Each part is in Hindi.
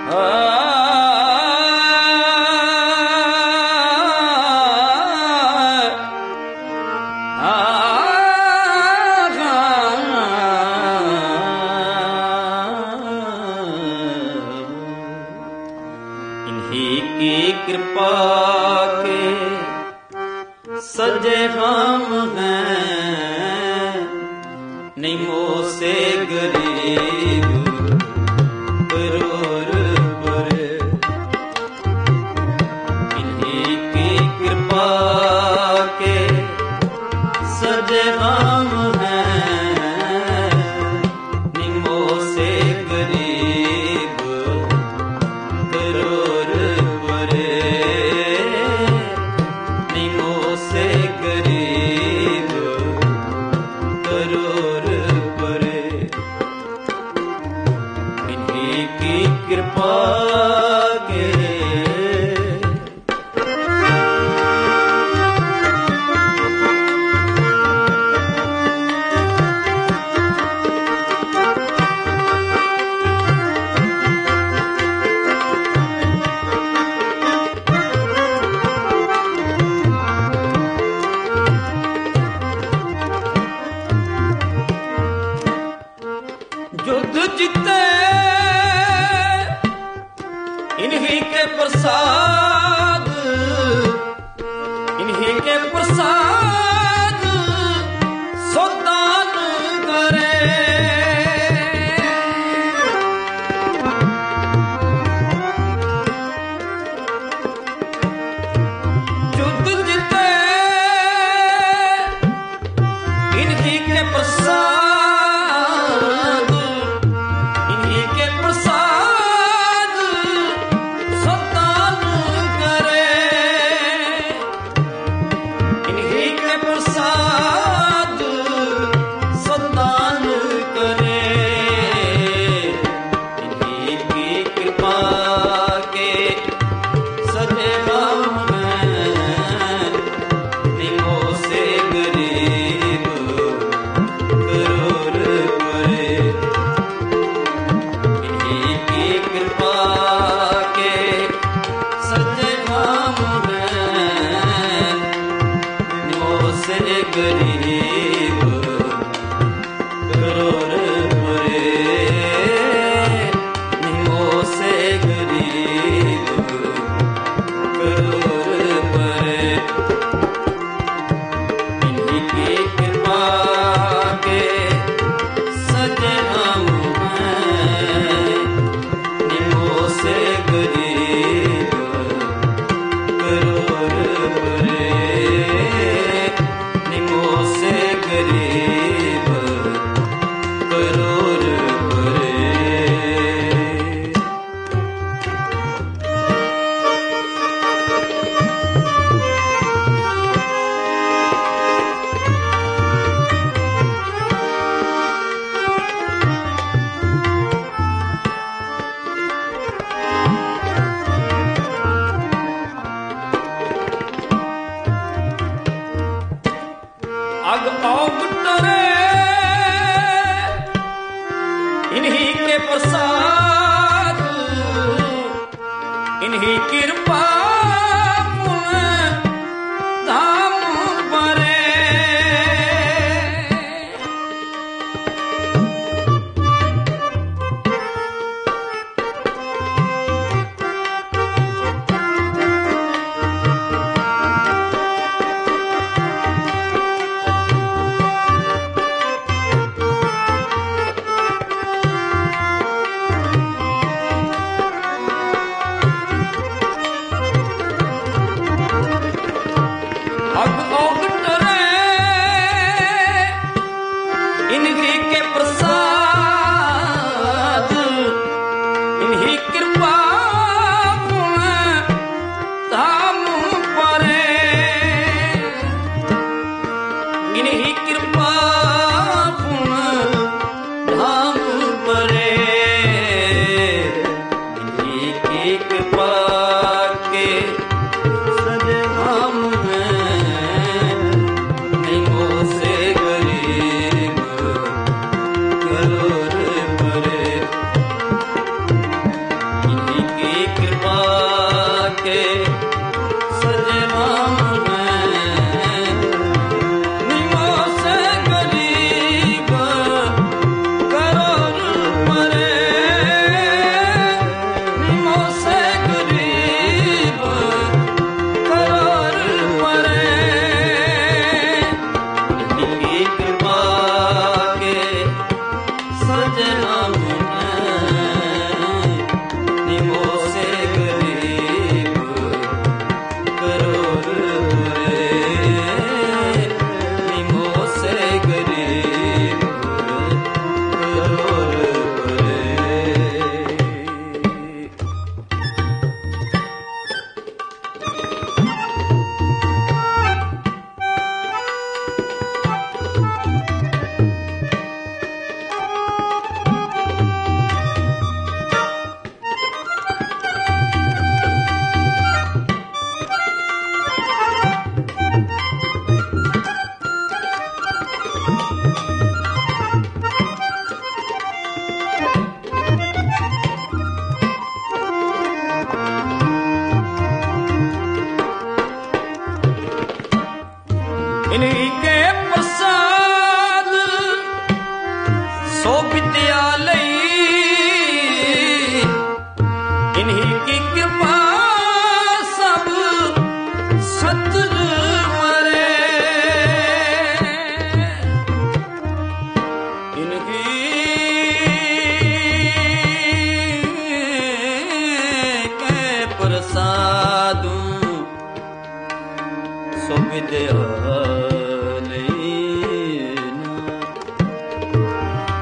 इन्हीं की कृपा के सजे हम हैं, निमो से गरीब करोड़ पर। इन्हीं की कृपा के सजे हम हैं, निमो से गरीब करोड़ पर। निमो से गरीब करोड़ पर। इन्हीं की कृपा के युद्ध जीते इन्हीं के प्रसाद, इन्हीं के प्रसाद सौदान करे। युद्ध जीते इन्हीं के प्रसाद, गरीब करोड़ पर। निमो से गरीब करोड़ पर। इन्हीं की कृपा के सजे हम हैं, निमो से गरीब करोड़ पर। निमो से गरीब करोड़ पर। अग औग टरे इन्हीं के प्रसाद, इन्हीं कृपा धाम परे। इन्हीं के प्रसाद, इन्हीं कृपा धाम परे। इन्हीं कृपा धाम परे। इन्हीं की कृपा के सजे हम हैं, निमो से गरीब करोड़ पर। इन्हीं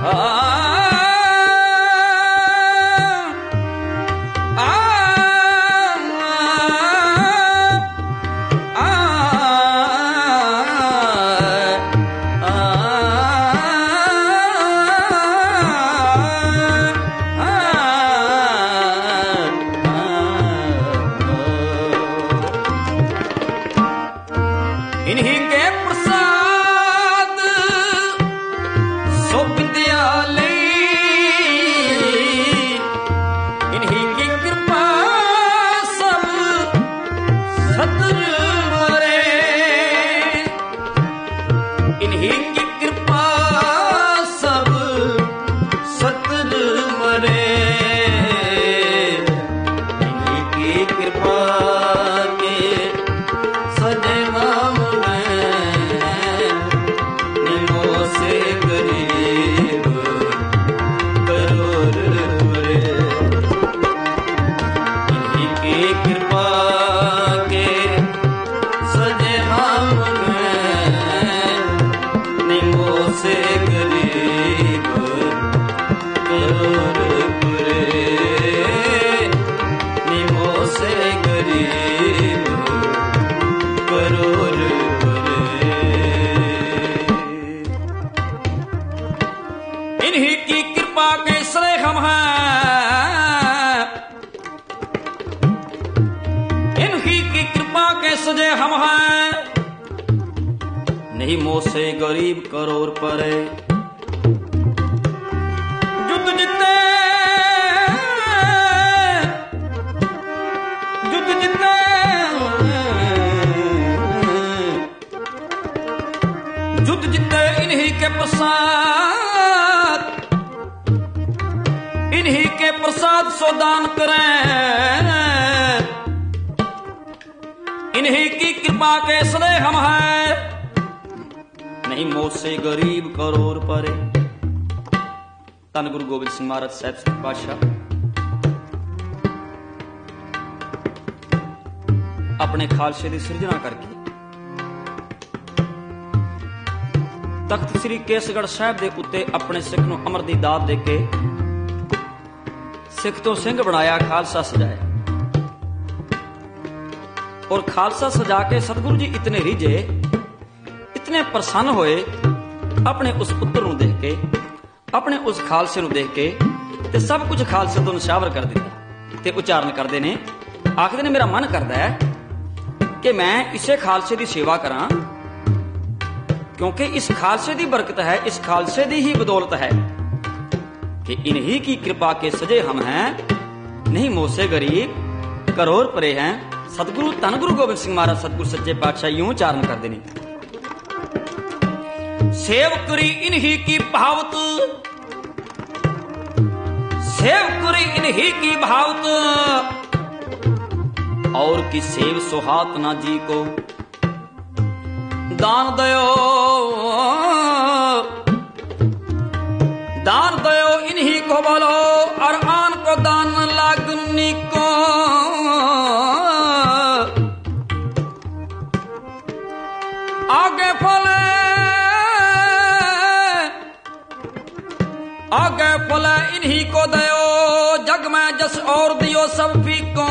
इन्हीं के प्रसाद सो विद्यालय, इन्हीं की कृपा सब सतुरे, इन्हीं की कृपा सब सतुरे, इन्हीं की कृपा के सजे नाम से गरीब करोड़ पूरे, इन्हीं की कृपा के सजे हम निमो से गरीब करोड़ पूरे, निमो से गरीब करोड़ पूरे। इन्हीं की कृपा के सरे हम हैं, इन्हीं की कृपा के सजे हम हैं, नहीं मोह से गरीब करोड़ परे। युद्ध जीते, युद्ध जीते, युद्ध जीते इन्हीं के प्रसाद, इन्हीं के प्रसाद सो दान करें, इन्हीं की कृपा के सने हम हैं, नहीं मोह से गरीब करोड़ परे। धन गुरु गोबिंद सिंह महाराज साहब सच्चे पातशाह अपने खालसे की सिरजना करके तख्त श्री केसगढ़ साहब के उत्ते अपने सिख नूं अमर दी दात दे के सिख तो सिंह बनाया, खालसा सजाया। और खालसा सजा के सतगुरु जी इतने रिझे, इतने प्रसन्न होए अपने उस पुत्र नूं देख के, अपने उस खालसे नूं देख के, ते सब कुछ खालसे तो निशावर कर दिता ते उच्चारण करते ने, आखदे ने मेरा मन करता है कि मैं इसे खालसे की सेवा करा, क्योंकि इस खालसे की बरकत है, इस खालसे की ही बदौलत है कि इन्हीं की कृपा के सजे हम हैं, नहीं मोह से गरीब करोड़ परे हैं। सतगुरु धन गुरु गोबिंद सिंह महाराज सतगुरु सच्चे पातशाह यूं उच्चारण करते हैं, सेव करी इन्हीं की भावत, सेव करी इन्हीं की भावत, और की सेव सुहात ना जी को दान दयो, दान दयो इन्हीं को बोलो, और आन को दान लागनी को, आगे फले, आगे फले इन्हीं को दयो, जग में जस और दियो सब फीको,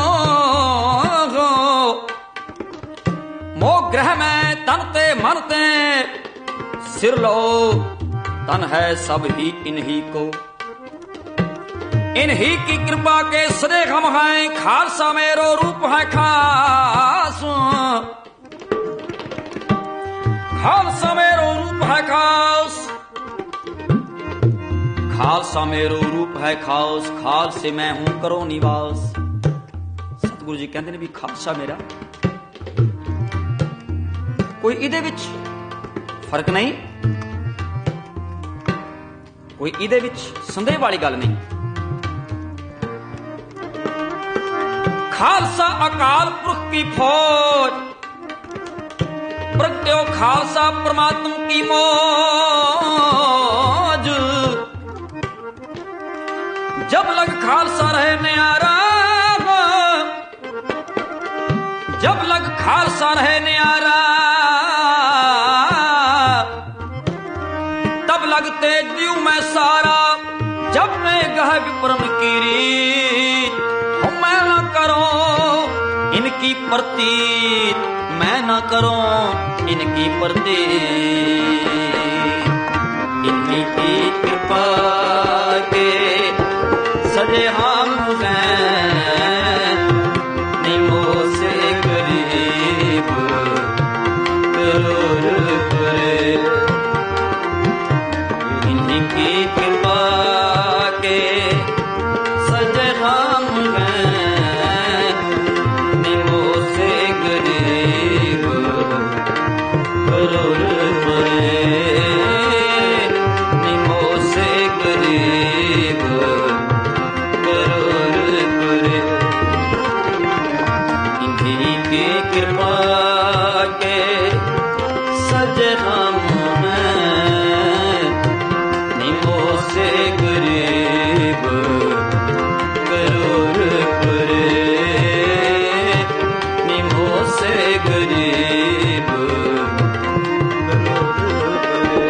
मोह ग्रह में तनते मनते सिर लो, तन है सब ही इन्हीं को, इन्हीं की कृपा के सजे हम हैं, खालसा मेरो रूप है खास, खालसा मेरो रूप है खास, खालसा मेरो रूप है खास, खालसे मैं हूं करो निवास। सतगुरु जी कहते ने भी खालसा मेरा, कोई इहदे विच फर्क नहीं, कोई इहदे विच संदेह वाली गल नहीं। खालसा अकाल पुरख की फौज, प्रगट्यो खालसा परमात्मा की मौज, जब लग खालसा रहे न्यारा, जब लग खालसा रहे न्यारा, तब लगते जीव में सारा, जब मैं गह विप्रम की रीत। हम मैं न करो इनकी प्रतीत, मैं न करो इनकी प्रतीत। इनकी कृपा के सजे हम हैं, निमो से गरीब करोड़ करे। इनकी कृपा के सजे हम हैं, निमो से गरीब करोड़ करे। निमो से गरीब करोड़ करे। इन्हीं की कृपा के सजे हम हैं, निमो से गरीब करोड़ करे। निमो से गरीब करोड़ करे।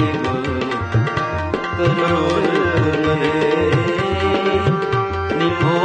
निमो